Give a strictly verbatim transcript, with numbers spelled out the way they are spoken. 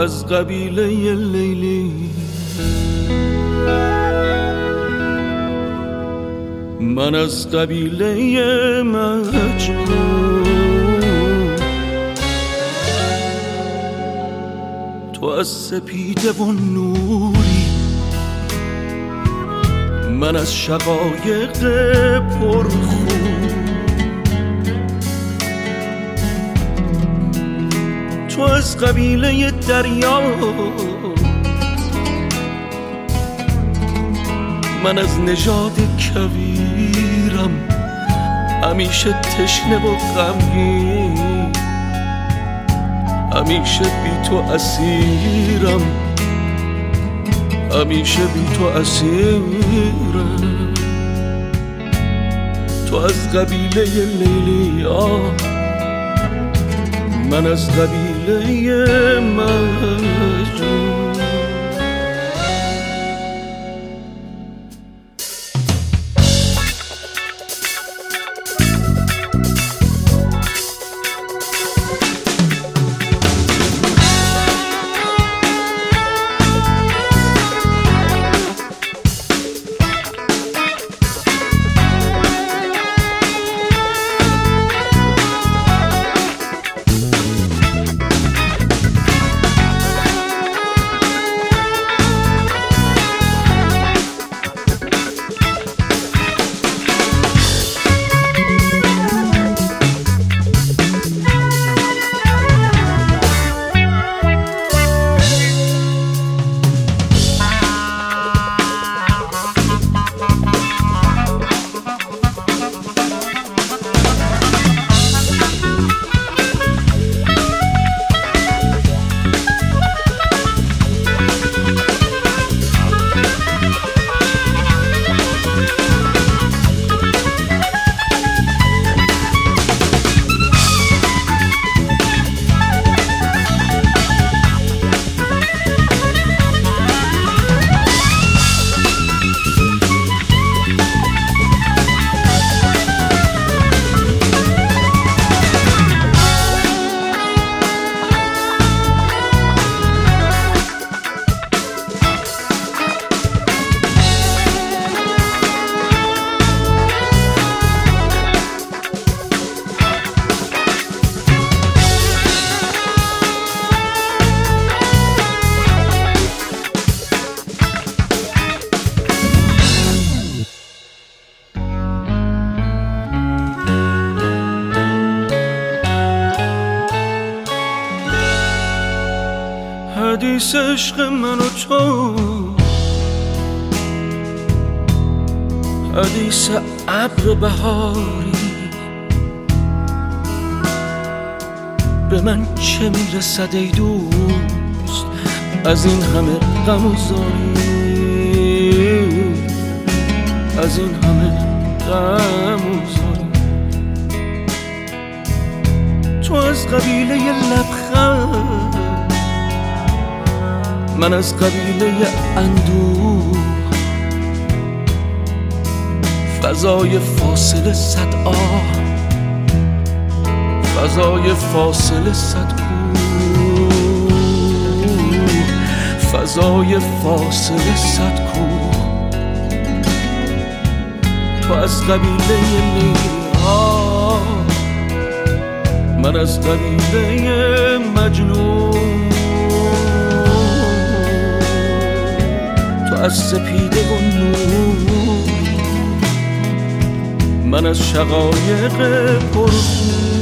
از قبیله لیلی، من از قبیله مجنون. تو از سپیده و نوری، من از شقایق پرخون. تو از قبیله دریا، من از نژاد کویرم، همیشه تشنه و غمگین، همیشه بی تو اسیرم، همیشه بی تو اسیرم. تو از قبیله لیلی، من از قبیله مجنون. حدیث عشق من و تو، حدیث ابر بهاری، به من چه میرسد ای دوست از این همه غم و زاری، از این همه غم و زاری. تو از قبیله لبخند، من از قبیله اندوه، فضای فاصله صد آه، فضای فاصله صد کوه، فضای فاصله صد کوه. تو از قبیله لیلا، من از قبیله مجنون. از سپیده و نور، من از شقایق پرخون.